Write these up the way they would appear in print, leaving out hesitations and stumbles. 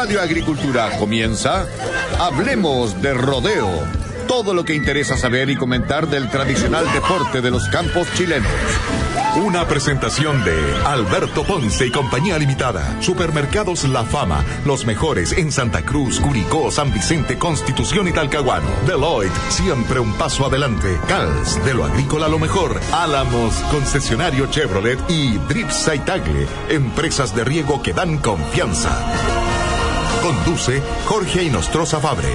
Radio Agricultura comienza Hablemos de Rodeo. Todo lo que interesa saber y comentar del tradicional deporte de los campos chilenos. Una presentación de Alberto Ponce y Compañía Limitada. Supermercados La Fama, los mejores en Santa Cruz, Curicó, San Vicente, Constitución y Talcahuano. Deloitte, siempre un paso adelante. Cals, de lo agrícola lo mejor. Álamos, concesionario Chevrolet. Y Dripsa y Tagle, empresas de riego que dan confianza. Conduce Jorge Inostroza Fabres.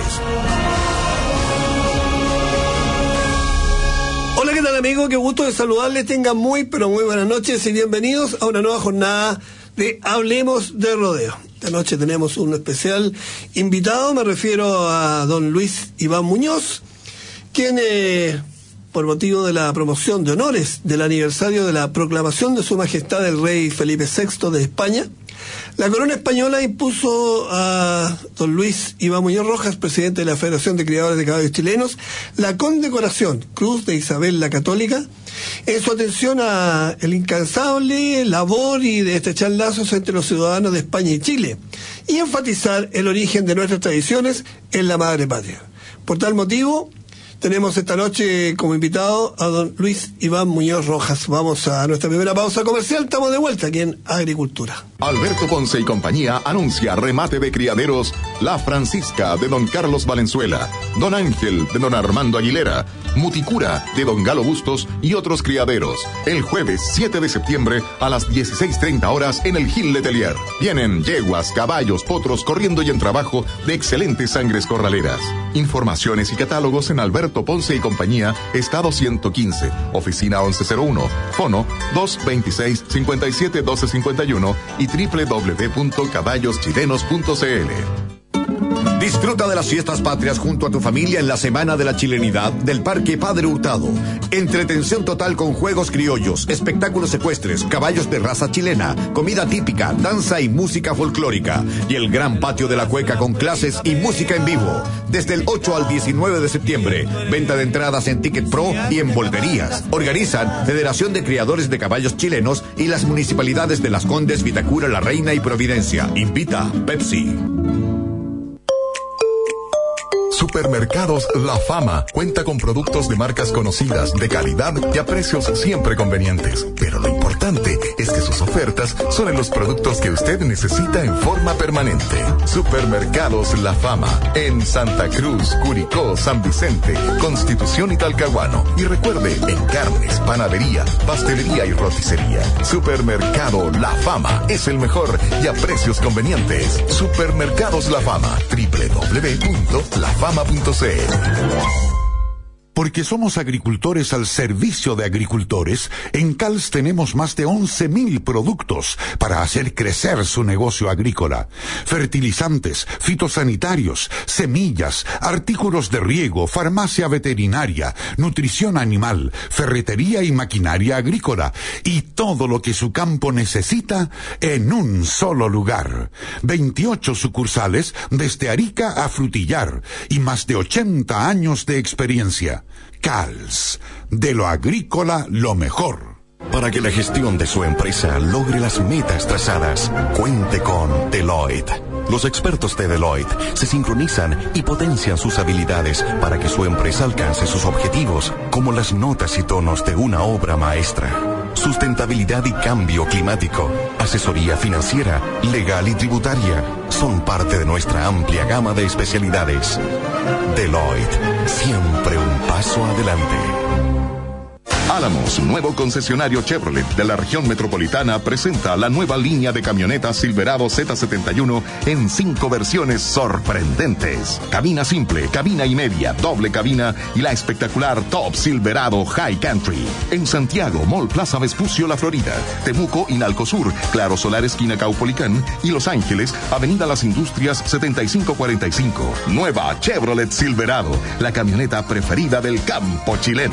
Hola, ¿qué tal, amigo? Qué gusto de saludarles. Tengan muy, pero muy buenas noches y bienvenidos a una nueva jornada de Hablemos de Rodeo. Esta noche tenemos un especial invitado, me refiero a don Luis Iván Muñoz, quien, por motivo de la promoción de honores del aniversario de la proclamación de Su Majestad el Rey Felipe VI de España, la corona española impuso a don Luis Iván Muñoz Rojas, presidente de la Federación de Criadores de Caballos Chilenos, la condecoración Cruz de Isabel la Católica, en su atención a el incansable labor y de estrechar lazos entre los ciudadanos de España y Chile, y enfatizar el origen de nuestras tradiciones en la madre patria. Por tal motivo, tenemos esta noche como invitado a don Luis Iván Muñoz Rojas. Vamos a nuestra primera pausa comercial. Estamos de vuelta aquí en Agricultura. Alberto Ponce y Compañía anuncia remate de criaderos La Francisca de don Carlos Valenzuela, Don Ángel de don Armando Aguilera, Muticura de don Galo Bustos y otros criaderos. El jueves 7 de septiembre a las 16:30 horas en el Gil Letelier. Vienen yeguas, caballos, potros corriendo y en trabajo de excelentes sangres corraleras. Informaciones y catálogos en Alberto Ponce y Compañía, Estado 115, Oficina 1101, Fono 226-57-1251 y www.caballoschilenos.cl. Disfruta de las fiestas patrias junto a tu familia en la Semana de la Chilenidad del Parque Padre Hurtado. Entretención total con juegos criollos, espectáculos ecuestres, caballos de raza chilena, comida típica, danza y música folclórica. Y el gran patio de la Cueca con clases y música en vivo. Desde el 8 al 19 de septiembre. Venta de entradas en Ticket Pro y en boleterías. Organizan Federación de Criadores de Caballos Chilenos y las municipalidades de Las Condes, Vitacura, La Reina y Providencia. Invita Pepsi. Supermercados La Fama cuenta con productos de marcas conocidas, de calidad y a precios siempre convenientes. Pero lo importante es que sus ofertas son en los productos que usted necesita en forma permanente. Supermercados La Fama en Santa Cruz, Curicó, San Vicente, Constitución y Talcahuano. Y recuerde, en carnes, panadería, pastelería y roticería. Supermercado La Fama es el mejor y a precios convenientes. Supermercados La Fama, www.lafama.cl. Porque somos agricultores al servicio de agricultores, en CALS tenemos más de 11.000 productos para hacer crecer su negocio agrícola. Fertilizantes, fitosanitarios, semillas, artículos de riego, farmacia veterinaria, nutrición animal, ferretería y maquinaria agrícola, y todo lo que su campo necesita en un solo lugar. 28 sucursales desde Arica a Frutillar, y más de 80 años de experiencia. CALS, de lo agrícola lo mejor. Para que la gestión de su empresa logre las metas trazadas, cuente con Deloitte. Los expertos de Deloitte se sincronizan y potencian sus habilidades para que su empresa alcance sus objetivos, como las notas y tonos de una obra maestra. Sustentabilidad y cambio climático, asesoría financiera, legal y tributaria, son parte de nuestra amplia gama de especialidades. Deloitte, siempre un paso adelante. Álamos, nuevo concesionario Chevrolet de la región metropolitana, presenta la nueva línea de camionetas Silverado Z71 en 5 versiones sorprendentes. Cabina simple, cabina y media, doble cabina y la espectacular Top Silverado High Country. En Santiago, Mall Plaza Vespucio La Florida, Temuco y Nalcosur, Claro Solar esquina Caupolicán y Los Ángeles, Avenida Las Industrias 7545. Nueva Chevrolet Silverado, la camioneta preferida del campo chileno.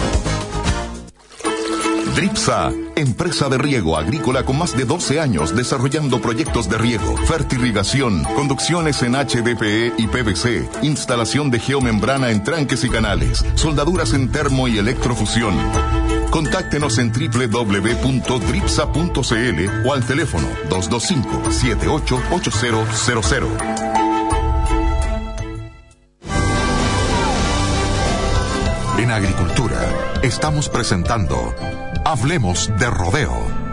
Dripsa, empresa de riego agrícola con más de 12 años desarrollando proyectos de riego, fertirrigación, conducciones en HDPE y PVC, instalación de geomembrana en tranques y canales, soldaduras en termo y electrofusión. Contáctenos en www.dripsa.cl o al teléfono 225-788000. Agricultura estamos presentando Hablemos de Rodeo.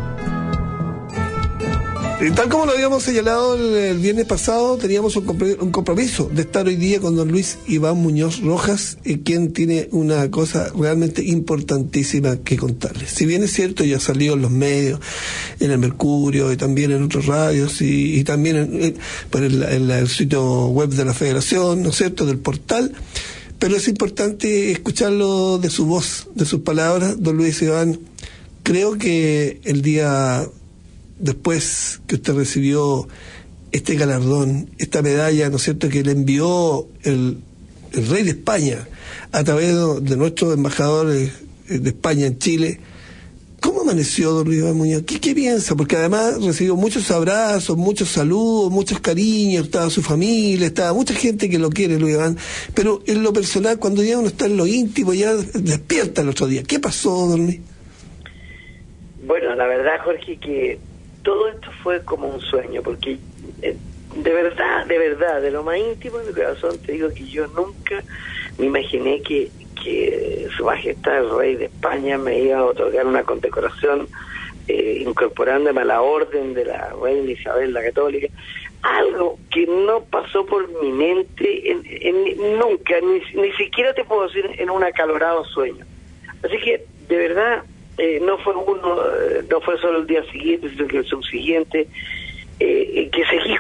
Tal como lo habíamos señalado el viernes pasado, teníamos un compromiso de estar hoy día con don Luis Iván Muñoz Rojas, quien tiene una cosa realmente importantísima que contarles. Si bien es cierto, ya salió en los medios, en el Mercurio y también en otras radios y también por el sitio web de la Federación, ¿no es cierto?, del portal, pero es importante escucharlo de su voz, de sus palabras. Don Luis Iván, creo que el día después que usted recibió este galardón, esta medalla, ¿no es cierto?, que le envió el rey de España a través de nuestro embajador de España en Chile, ¿cómo amaneció don Luis Iván Muñoz? ¿Qué piensa? Porque además recibió muchos abrazos, muchos saludos, muchos cariños, estaba su familia, estaba mucha gente que lo quiere, Luis Iván, pero en lo personal, cuando ya uno está en lo íntimo, ya despierta el otro día. ¿Qué pasó, don Luis? Bueno, la verdad, Jorge, que todo esto fue como un sueño, porque de verdad, de lo más íntimo de mi corazón, te digo que yo nunca me imaginé que Su Majestad el Rey de España me iba a otorgar una condecoración incorporándome a la orden de la Reina Isabel la Católica, algo que no pasó por mi mente nunca, ni siquiera te puedo decir en un acalorado sueño. Así que, de verdad, no fue solo el día siguiente, sino que el subsiguiente, que seguí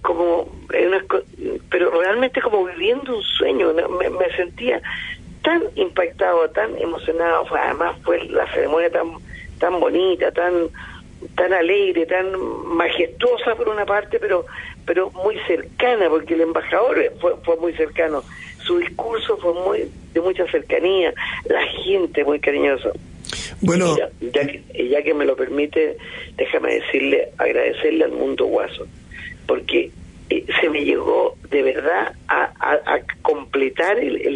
pero realmente como viviendo un sueño. Me sentía tan impactado, tan emocionado. Además fue la ceremonia tan bonita, tan alegre, tan majestuosa por una parte, pero muy cercana, porque el embajador fue muy cercano, su discurso fue de mucha cercanía, la gente muy cariñosa. Bueno, ya que me lo permite, déjame agradecerle al Mundo Guaso, porque se me llegó de verdad a completar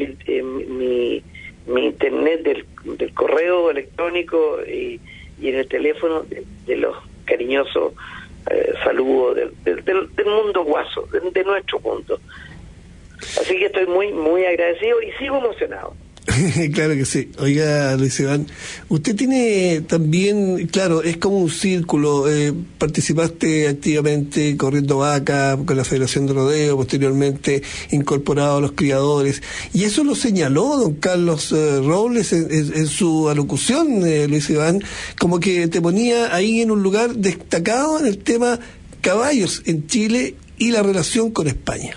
mi internet del correo electrónico y en el teléfono de los cariñosos saludos del Mundo Guaso, de nuestro mundo. Así que estoy muy, muy agradecido y sigo emocionado. Claro que sí. Oiga, Luis Iván, usted tiene también, claro, es como un círculo, participaste activamente corriendo vaca con la Federación de Rodeo, posteriormente incorporado a los criadores, y eso lo señaló don Carlos Robles en su alocución, Luis Iván, como que te ponía ahí en un lugar destacado en el tema caballos en Chile y la relación con España.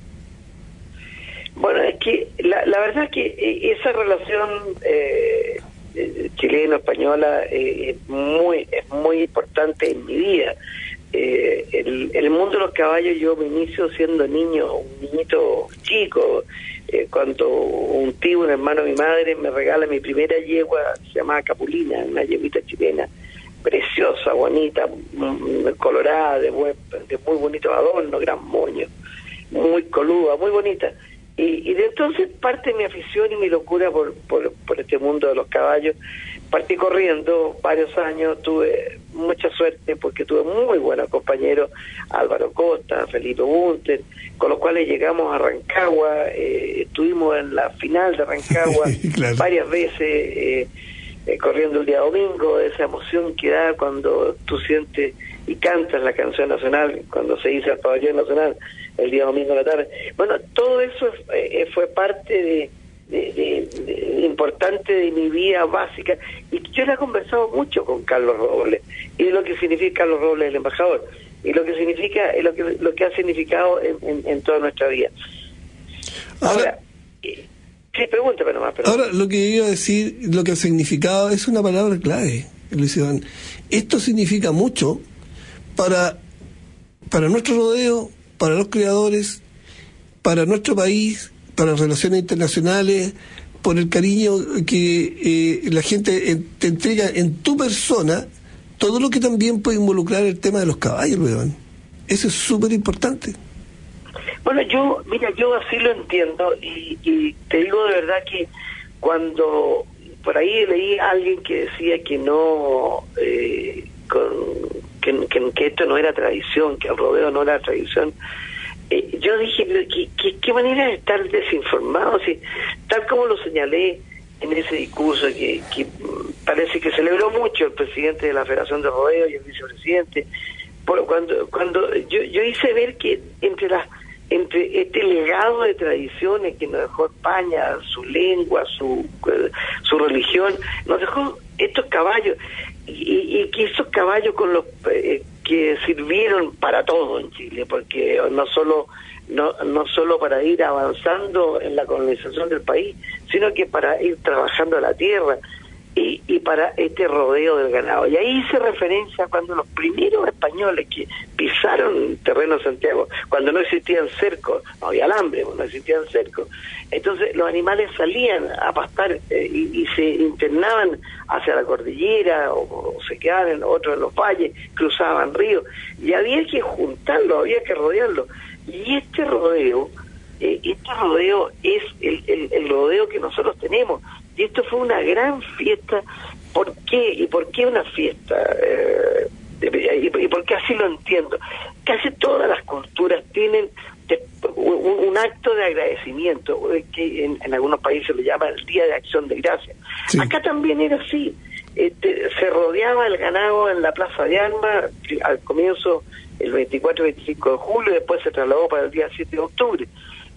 Bueno, es que la verdad es que esa relación chileno-española es muy importante en mi vida. El mundo de los caballos, yo me inicio siendo un niñito chico, cuando un tío, un hermano de mi madre, me regala mi primera yegua, se llamaba Capulina, una yeguita chilena, preciosa, bonita, colorada, de muy bonito adorno, gran moño, muy coluda, muy bonita. Y de entonces parte mi afición y mi locura por este mundo de los caballos. Partí corriendo varios años, tuve mucha suerte porque tuve muy buenos compañeros, Álvaro Costa, Felipe Bunter, con los cuales llegamos a Rancagua, estuvimos en la final de Rancagua claro. Varias veces, corriendo el día domingo, esa emoción que da cuando tú sientes y cantas la canción nacional, cuando se dice el pabellón nacional, el día domingo de la tarde. Bueno, todo eso fue parte importante de mi vida básica, y yo le he conversado mucho con Carlos Robles, y lo que significa Carlos Robles, el embajador, y lo que significa, lo que ha significado en toda nuestra vida. Ahora sí, pregúntame nomás. Perdón. Ahora, lo que iba a decir, lo que ha significado, es una palabra clave, Luis Iván. Esto significa mucho para nuestro rodeo, para los criadores, para nuestro país, para las relaciones internacionales, por el cariño que la gente te entrega en tu persona, todo lo que también puede involucrar el tema de los caballos, Iván. Eso es súper importante. Bueno, yo así lo entiendo, y te digo de verdad que cuando por ahí leí a alguien que decía que no, que esto no era tradición, que el rodeo no era tradición, yo dije, ¿qué manera de estar desinformado? Si, tal como lo señalé, ese discurso que parece que celebró mucho el presidente de la Federación de Rodeo y el vicepresidente, cuando yo hice ver que entre este legado de tradiciones que nos dejó España, su lengua, su religión, nos dejó estos caballos, y que esos caballos con los que sirvieron para todo en Chile, porque no solo para ir avanzando en la colonización del país, sino que para ir trabajando la tierra y para este rodeo del ganado. Y ahí hice referencia cuando los primeros españoles que pisaron el terreno de Santiago, cuando no existían cercos, no había alambre, no existían cercos, entonces los animales salían a pastar y se internaban hacia la cordillera o se quedaban otros en los valles, cruzaban ríos, y había que juntarlo, había que rodearlo. Y este rodeo es el rodeo que nosotros tenemos. Y esto fue una gran fiesta. ¿Por qué? ¿Y por qué una fiesta? ¿Y por qué así lo entiendo? Casi todas las culturas tienen un acto de agradecimiento, que en algunos países le llama el Día de Acción de Gracias. Sí. Acá también era así. Se rodeaba el ganado en la Plaza de Armas, al comienzo el 24 y 25 de julio, después se trasladó para el día 7 de octubre.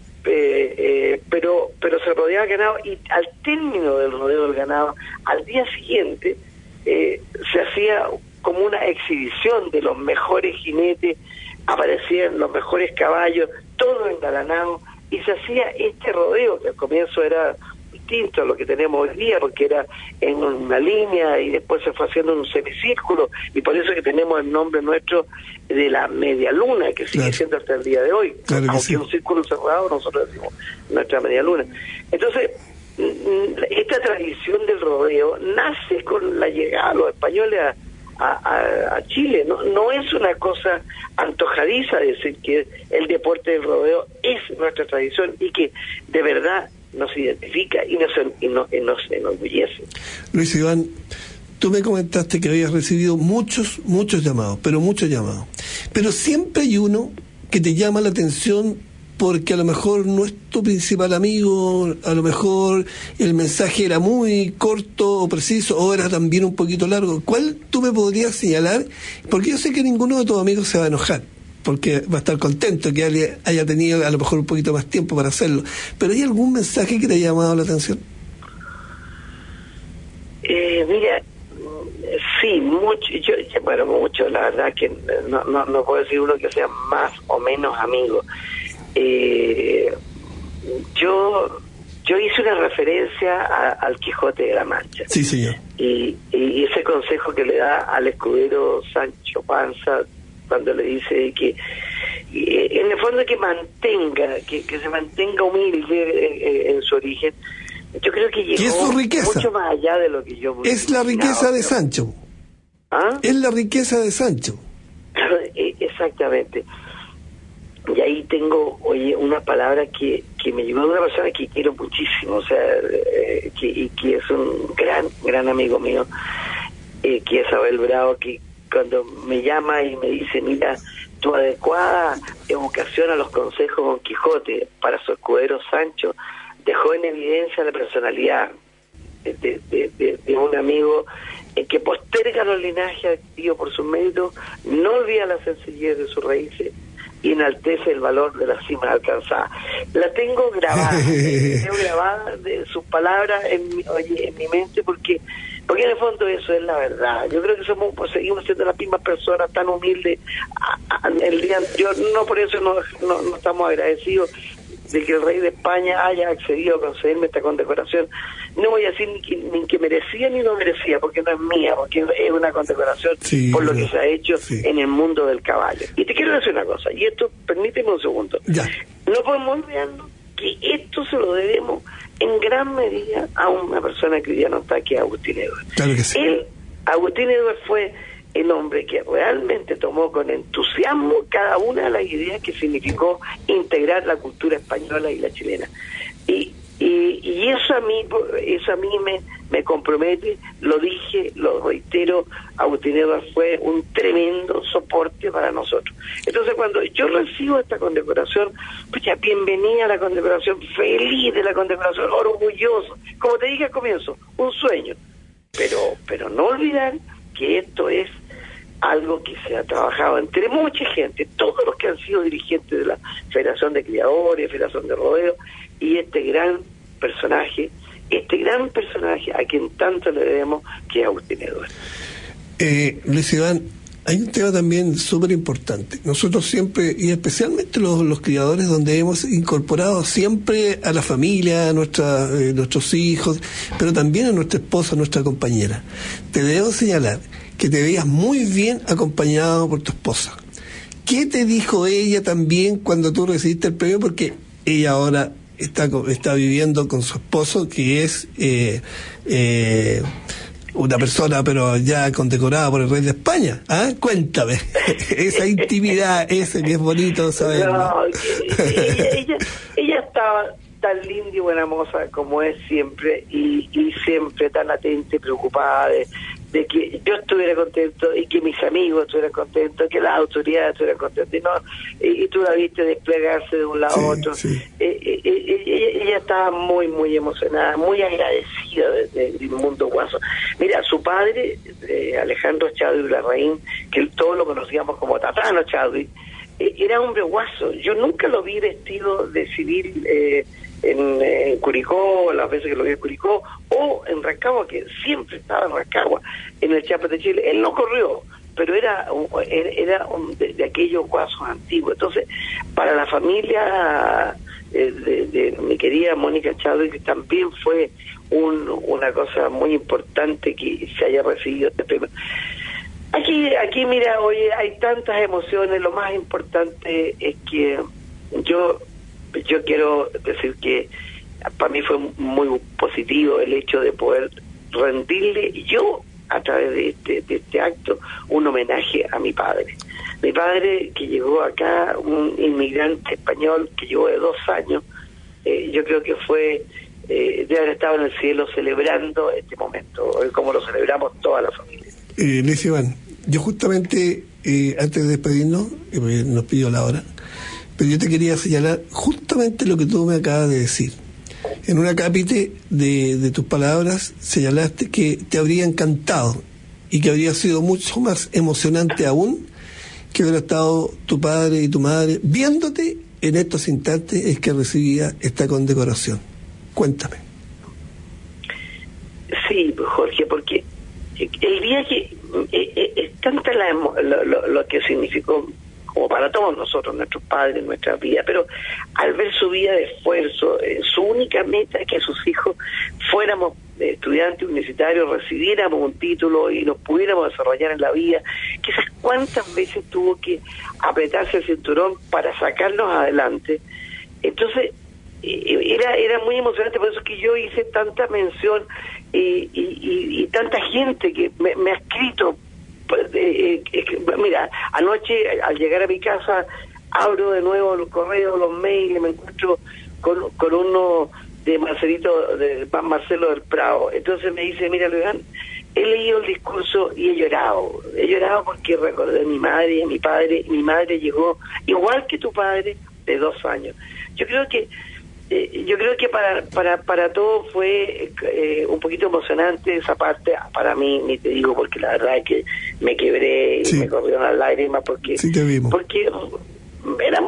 Pero se rodeaba el ganado, y al término del rodeo del ganado, al día siguiente, se hacía como una exhibición de los mejores jinetes, aparecían los mejores caballos, todo engalanado, y se hacía este rodeo, que al comienzo era distinto a lo que tenemos hoy día, porque era en una línea y después se fue haciendo un semicírculo, y por eso que tenemos el nombre nuestro de la media luna, que sigue siendo hasta el día de hoy, aunque sí. Un círculo cerrado, nosotros decimos nuestra media luna. Entonces, esta tradición del rodeo nace con la llegada de los españoles a Chile. No es una cosa antojadiza decir que el deporte del rodeo es nuestra tradición y que de verdad nos identifica y nos enorgullece. Luis Iván, tú me comentaste que habías recibido muchos llamados, pero siempre hay uno que te llama la atención porque a lo mejor no es tu principal amigo, a lo mejor el mensaje era muy corto o preciso, o era también un poquito largo. ¿Cuál tú me podrías señalar? Porque yo sé que ninguno de tus amigos se va a enojar, porque va a estar contento que haya tenido a lo mejor un poquito más tiempo para hacerlo. ¿Pero hay algún mensaje que te haya llamado la atención? Mira, sí, mucho, la verdad que no puedo decir uno que sea más o menos amigo. Yo hice una referencia al Quijote de la Mancha. Sí, señor. Y ese consejo que le da al escudero Sancho Panza, cuando le dice que en el fondo que se mantenga humilde en su origen, yo creo que llegó es su riqueza, mucho más allá de lo que yo es la riqueza de Sancho. ¿Ah? Es la riqueza de Sancho. Exactamente. Y ahí tengo, una palabra que me llegó de una persona que quiero muchísimo, o sea, que es un gran amigo mío, que es Abel Bravo, que cuando me llama y me dice, mira, tu adecuada evocación a los consejos Don Quijote para su escudero Sancho dejó en evidencia la personalidad de un amigo que posterga los linajes adquiridos por sus méritos, no olvida la sencillez de sus raíces y enaltece el valor de la cima alcanzada. La tengo grabada, de sus palabras en mi mente, porque en el fondo eso es la verdad. Yo creo que seguimos siendo las mismas personas tan humildes el día anterior. No por eso no estamos agradecidos de que el rey de España haya accedido a concederme esta condecoración. No voy a decir ni que merecía ni no merecía, porque no es mía, porque es una condecoración por lo que se ha hecho en el mundo del caballo. Y te quiero decir una cosa, y esto, permíteme un segundo. Ya. No podemos olvidarnos que esto se lo debemos en gran medida a una persona que ya no está, que es Agustín Edwards. Claro que sí. Agustín Edwards fue el hombre que realmente tomó con entusiasmo cada una de las ideas que significó integrar la cultura española y la chilena. Y eso a mí me compromete, lo dije, lo reitero, Agustín Edwards fue un tremendo soporte para nosotros. Entonces cuando yo recibo esta condecoración, pues ya bienvenida a la condecoración, feliz de la condecoración, orgulloso, como te dije al comienzo, un sueño, pero no olvidar que esto es algo que se ha trabajado entre mucha gente, todos los que han sido dirigentes de la Federación de Criadores, Federación de Rodeo, y este gran personaje a quien tanto le debemos, que es Agustín Edwards. Luis Iván, hay un tema también súper importante. Nosotros siempre, y especialmente los criadores, donde hemos incorporado siempre a la familia, a nuestros hijos, pero también a nuestra esposa, a nuestra compañera. Te debo señalar que te veías muy bien acompañado por tu esposa. ¿Qué te dijo ella también cuando tú recibiste el premio? Porque ella ahora está viviendo con su esposo, que es una persona pero ya condecorada por el rey de España. ¿Ah? Cuéntame, esa intimidad, ese que es bonito saberlo. No, ella estaba tan linda y buena moza como es siempre, y siempre tan atenta y preocupada de que yo estuviera contento y que mis amigos estuvieran contentos, que las autoridades estuvieran contentas, y tú la viste desplegarse de un lado a otro. Sí. Ella estaba muy, muy emocionada, muy agradecida del mundo guaso. Mira, su padre, Alejandro Chadwick Larraín, que todos lo conocíamos como Tatano Chadwick, era hombre guaso. Yo nunca lo vi vestido de civil en Curicó, las veces que lo vi en Curicó, o en Rancagua, que siempre estaba en Rancagua, en el Chiapas de Chile. Él no corrió, pero era de aquellos guasos antiguos. Entonces, para la familia de mi querida Mónica Chadwick también fue una cosa muy importante que se haya recibido este premio. Aquí mira, oye, hay tantas emociones. Lo más importante es que yo quiero decir que para mí fue muy positivo el hecho de poder rendirle yo, a través de este acto, un homenaje a mi padre. Mi padre, que llegó acá, un inmigrante español que llegó de 2 años, yo creo que fue de haber estado en el cielo celebrando este momento, como lo celebramos toda la familia. Luis Iván, yo justamente, antes de despedirnos, nos pidió la hora, pero yo te quería señalar justamente lo que tú me acabas de decir. En un acápite de tus palabras señalaste que te habría encantado y que habría sido mucho más emocionante aún que hubiera estado tu padre y tu madre viéndote en estos instantes es que recibía esta condecoración. Cuéntame. Sí, Jorge, porque el viaje es tanta lo que significó como para todos nosotros, nuestros padres, nuestra vida, pero al ver su vida de esfuerzo, su única meta es que sus hijos fuéramos estudiantes universitarios, recibiéramos un título y nos pudiéramos desarrollar en la vida, quizás cuántas veces tuvo que apretarse el cinturón para sacarnos adelante. Entonces era muy emocionante, por eso es que yo hice tanta mención y tanta gente que me ha escrito. Mira, anoche al llegar a mi casa abro de nuevo los correos, los mails, y me encuentro con uno de Marcelo del Prado. Entonces me dice, mira, León, he leído el discurso y he llorado porque recordé a mi madre y a mi padre. Mi madre llegó igual que tu padre, de 2 años. Yo creo que para todos fue un poquito emocionante esa parte. Para mí, ni te digo, porque la verdad es que me quebré y me corrieron las lágrimas porque sí, te vimos. Porque era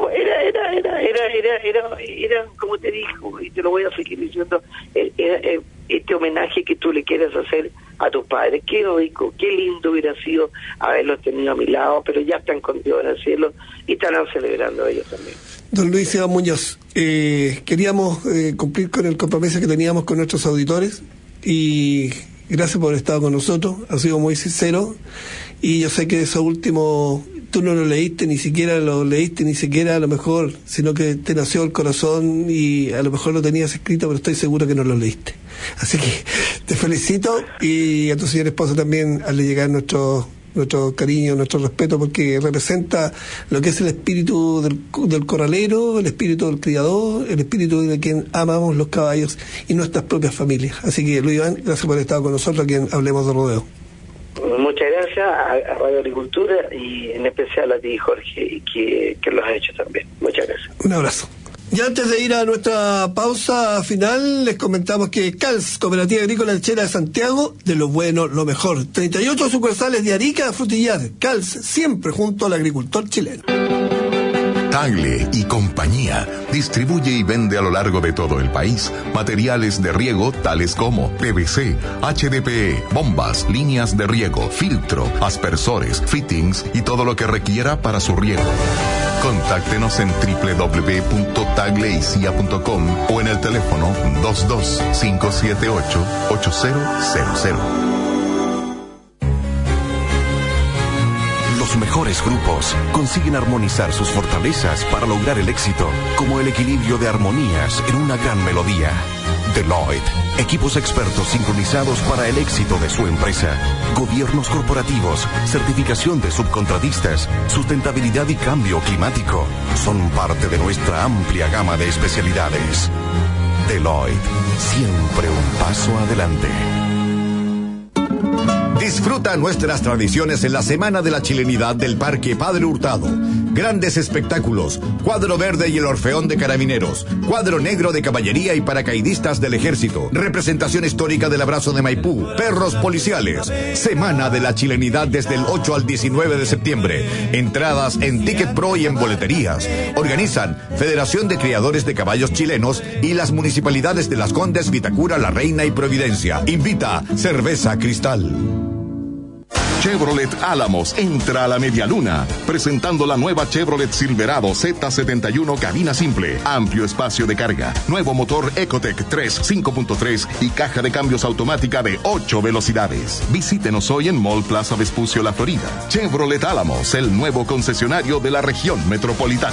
como te digo, y te lo voy a seguir diciendo, este homenaje que tú le quieres hacer a tus padres. Qué rico, qué lindo hubiera sido haberlos tenido a mi lado, pero ya están con Dios en el cielo y estarán celebrando ellos también. Don Luis Iván Muñoz, queríamos cumplir con el compromiso que teníamos con nuestros auditores y gracias por haber estado con nosotros, ha sido muy sincero y yo sé que eso último tú no lo leíste, ni siquiera a lo mejor, sino que te nació el corazón y a lo mejor lo tenías escrito, pero estoy seguro que no lo leíste. Así que te felicito y a tu señora esposa también, al llegar nuestro nuestro cariño, nuestro respeto, porque representa lo que es el espíritu del corralero, el espíritu del criador, el espíritu de quien amamos los caballos y nuestras propias familias. Así que, Luis Iván, gracias por haber estado con nosotros aquí en Hablemos de Rodeo. Muchas gracias a Radio Agricultura y en especial a ti, Jorge, que lo has hecho también. Muchas gracias. Un abrazo. Y antes de ir a nuestra pausa final, les comentamos que CALS, Cooperativa Agrícola Lechera de Santiago, de lo bueno, lo mejor. 38 sucursales de Arica a Frutillar. CALS, siempre junto al agricultor chileno. Tagle y compañía distribuye y vende a lo largo de todo el país materiales de riego tales como PVC, HDPE, bombas, líneas de riego, filtro, aspersores, fittings y todo lo que requiera para su riego. Contáctenos en www.tagleisia.com o en el teléfono 22-578-8000. Los mejores grupos consiguen armonizar sus fortalezas para lograr el éxito, como el equilibrio de armonías en una gran melodía. Deloitte, equipos expertos sincronizados para el éxito de su empresa. Gobiernos corporativos, certificación de subcontratistas, sustentabilidad y cambio climático son parte de nuestra amplia gama de especialidades. Deloitte, siempre un paso adelante. Disfruta nuestras tradiciones en la Semana de la Chilenidad del Parque Padre Hurtado. Grandes espectáculos, cuadro verde y el Orfeón de Carabineros, cuadro negro de caballería y paracaidistas del Ejército, representación histórica del Abrazo de Maipú, perros policiales. Semana de la Chilenidad desde el 8 al 19 de septiembre. Entradas en Ticket Pro y en boleterías. Organizan Federación de Criadores de Caballos Chilenos y las municipalidades de Las Condes, Vitacura, La Reina y Providencia. Invita Cerveza Cristal. Chevrolet Álamos entra a la medialuna, presentando la nueva Chevrolet Silverado Z71 cabina simple, amplio espacio de carga, nuevo motor Ecotec 3 5.3 y caja de cambios automática de 8 velocidades. Visítenos hoy en Mall Plaza Vespucio La Florida. Chevrolet Álamos, el nuevo concesionario de la región metropolitana.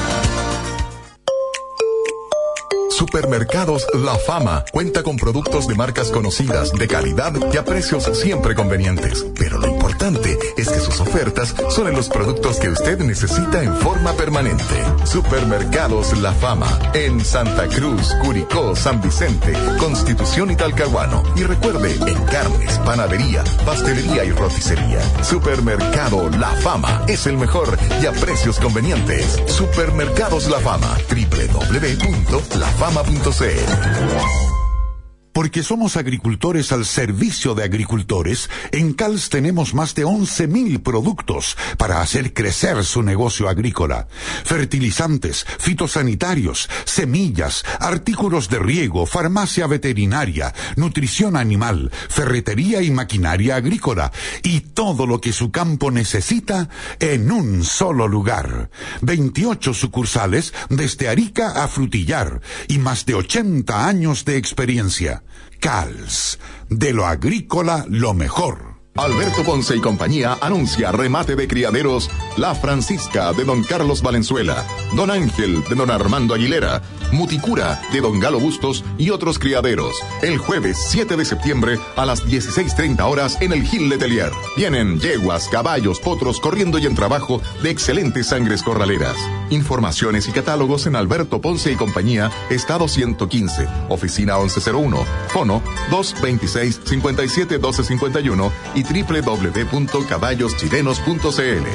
Supermercados La Fama cuenta con productos de marcas conocidas, de calidad y a precios siempre convenientes. Pero lo importante es que sus ofertas son en los productos que usted necesita en forma permanente. Supermercados La Fama en Santa Cruz, Curicó, San Vicente, Constitución y Talcahuano. Y recuerde, en carnes, panadería, pastelería y roticería. Supermercado La Fama es el mejor y a precios convenientes. Supermercados La Fama, www.lafama.cl. Porque somos agricultores al servicio de agricultores, en CALS tenemos más de 11.000 productos para hacer crecer su negocio agrícola. Fertilizantes, fitosanitarios, semillas, artículos de riego, farmacia veterinaria, nutrición animal, ferretería y maquinaria agrícola, y todo lo que su campo necesita en un solo lugar. 28 sucursales desde Arica a Frutillar y más de 80 años de experiencia. CALS, de lo agrícola lo mejor. Alberto Ponce y compañía anuncia remate de criaderos La Francisca de don Carlos Valenzuela, Don Ángel de don Armando Aguilera, Muticura de don Galo Bustos y otros criaderos. El jueves 7 de septiembre a las 16:30 horas en el Gil Letelier. Vienen yeguas, caballos, potros corriendo y en trabajo de excelentes sangres corraleras. Informaciones y catálogos en Alberto Ponce y compañía, Estado 115, oficina 1101, fono 226-571251 y www.caballoschilenos.cl.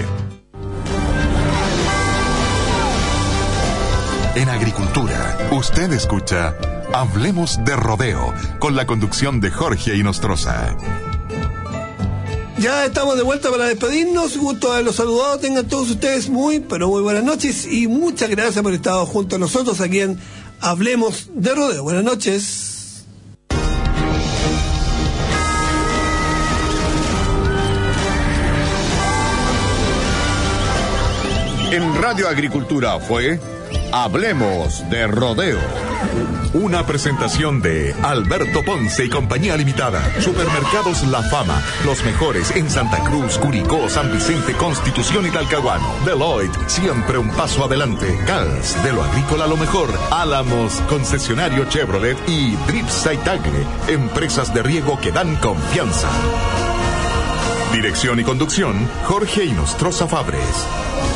En agricultura, usted escucha Hablemos de Rodeo, con la conducción de Jorge Inostroza. Ya estamos de vuelta para despedirnos. Gusto haberlos saludado. Tengan todos ustedes muy, pero muy buenas noches y muchas gracias por estar junto a nosotros aquí en Hablemos de Rodeo. Buenas noches. En Radio Agricultura fue Hablemos de Rodeo. Una presentación de Alberto Ponce y compañía limitada. Supermercados La Fama, los mejores en Santa Cruz, Curicó, San Vicente, Constitución y Talcahuano. Deloitte, siempre un paso adelante. CALS, de lo agrícola lo mejor. Álamos, concesionario Chevrolet y Dripsa y Tagle, empresas de riego que dan confianza. Dirección y conducción, Jorge Inostroza Fabres.